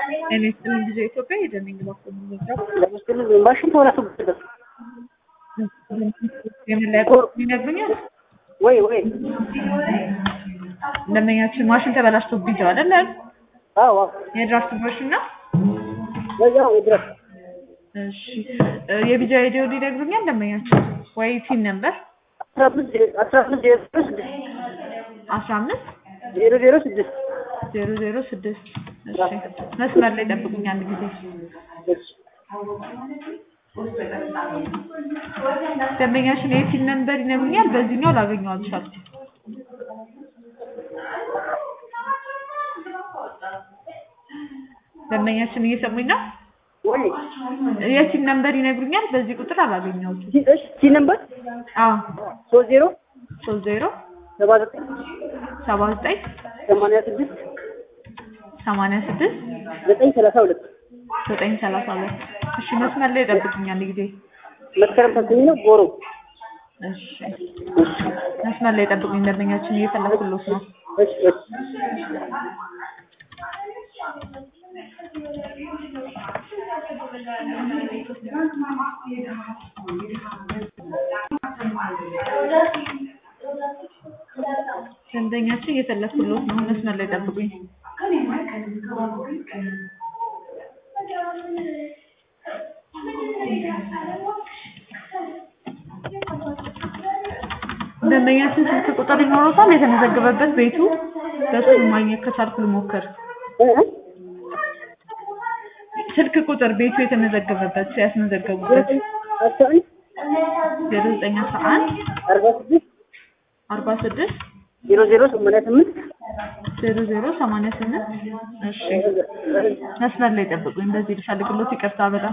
እኔ ስም ጊዜ ኢትዮጵያ ሄደን ባክኩ ነው ለምስል ማሽን ተወራሱበት የምንላቆ ይነግሩኛል ወይ ለማያችን ማሽን ተበላሽቶብኝ ነው አይደል? አዎ የድራፍት ማሽን ነው ያው ድራፍት እሺ የቢጃ አይዲዮ ሊነግሩኛል ለማያችን ወይ ቲም ነምበር 15 006 እሺ መስመር ላይ ጠብቁኝ አንድ ጊዜ ደንበኛሽን የቲም ነምበር ይነግሩኛል በዚህኛው ላገኘው አልቻልኩም ደንበኛሽን እየሰሙኝ ነው ወይ የቲም ነምበር ይነግሩኛል በዚህ ቁጥር አላገኘሁትም እሺ ቲም ነምበር 30 79 86 932 እሺ መስመር ላይ ጠብቁኝ አንድ ጊዜ መስከረም ተገኘው ጎሮ እሺ መስመር ላይ ጠብቁኝ ደንበኛችን እየፈለኩልዎት ነው እሺ ደንበኛችን እየፈለኩልዎት ነው መስመር ላይ ጠብቁኝ ደንበኛችን ስልክ ቁጥር ይኖረዋል የተመዘገበበት ቤቱ በሱ ማግኘት ከቻልኩ ልሞክር ስልክ ቁጥር ቤቱ የተመዘገበበት ሲያስመዘገቡበት 0911 46 0088 እሺ መስመር ላይ ጠብቁኝ እንደዚህ ልፈልግልዎት ይቅርታ በጣም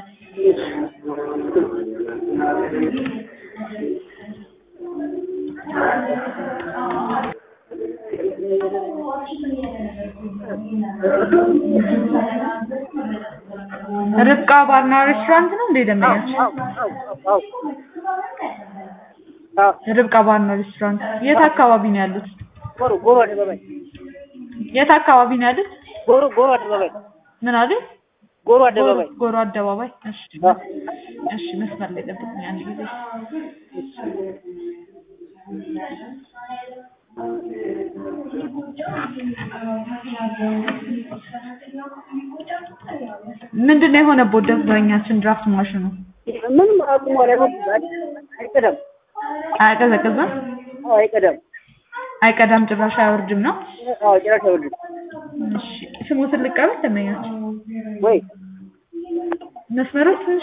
ርብቃ ባርና ሬስቶራንት ነው እንዴ ደንበኛችን ርብቃ ባርና ሬስቶራንት የት አካባቢ ነው ያሉት ጎሮ አደባባይ የት አካባቢ ነው ያሉት ጎሮ አደባባይ ምን አለ ጎሮ አደባባይ እሺ መስመር ላይ ጠብቁኝ አንድ ጊዜ ምንድነው የሆነበት ደንበኛችን ድራፍት ማሽኑ ምንም አቁሞ አይቀዘቅዝም አይቀዳም ጭራሽ አይወርድም ነው ጭራሽ አይወርድም እሺ ስሙትን ልቀበል ደንበኛችን ወይ መስመሮች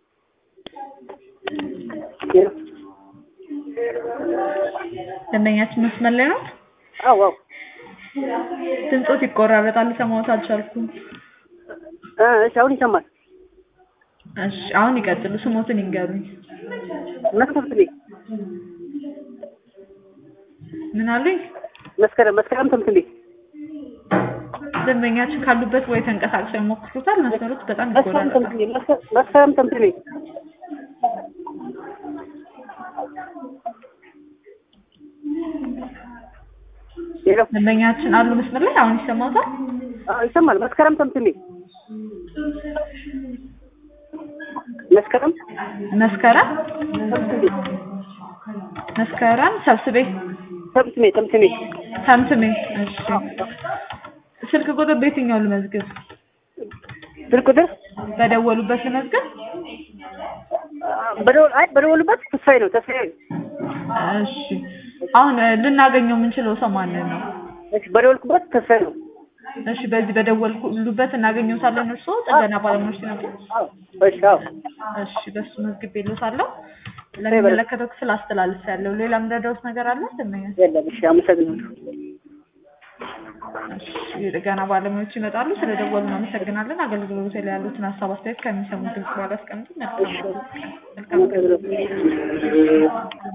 ደንበኛችን መስመር ላይ ነው አዎ ድምጾት ይቆራረጣል ሰማዎት አልቻልኩም እሺ አሁን ይሰማል እሺ አሁን ይቀጥሉ ስሞትን ይንገሩኝ ምን አሉኝ መስከረም ተምትሌ ደንበኛችን ካሉበት ወይ ተንቀሳቅሰው ይሞክሩታል መስመሮች በጣም ይቆራረጣል መስከረም ተምትሌ ደንበኛችን አሉ መስመር ላይ አሁን ይሰማዎታል ይሰማል መስከረም ተምትሌ መስከረም ሰብስቤ ተምትሜ እሺ ስልክ ቁጥር በየትኛው ልመዝግብ ስልክ ቁጥር በደወሉበት ልመዝግብ በደወሉበት ተስፋዬ ነው እሺ አሁን ልናገኘው የምንችለው ሰው ማን ነው እሺ በደወልኩበት ተስፋዬ ነው እሺ በዚህ በደወልኩበት እናገኘውታለን እርስዎ ጥገና ባለሙያዎች ናቸው እሺ በሱ መዝግቤልዎታለሁ ለሚመለከተው ክፍል አስተላልፌያለሁ ሌላ ምረዳዎት ነገር አለ ደንበኛችን የለም እሺ አመሰግናለሁ የጥገና ባለሙያዎች ይመጣሉ ስለደወሉ እናመሰግናለን አገልግሎቱ ላይ ያሉትን ሀሳብ አስተያየት ከሚሰሙት ድምጽ በኋላ አስቀምጡ መልካም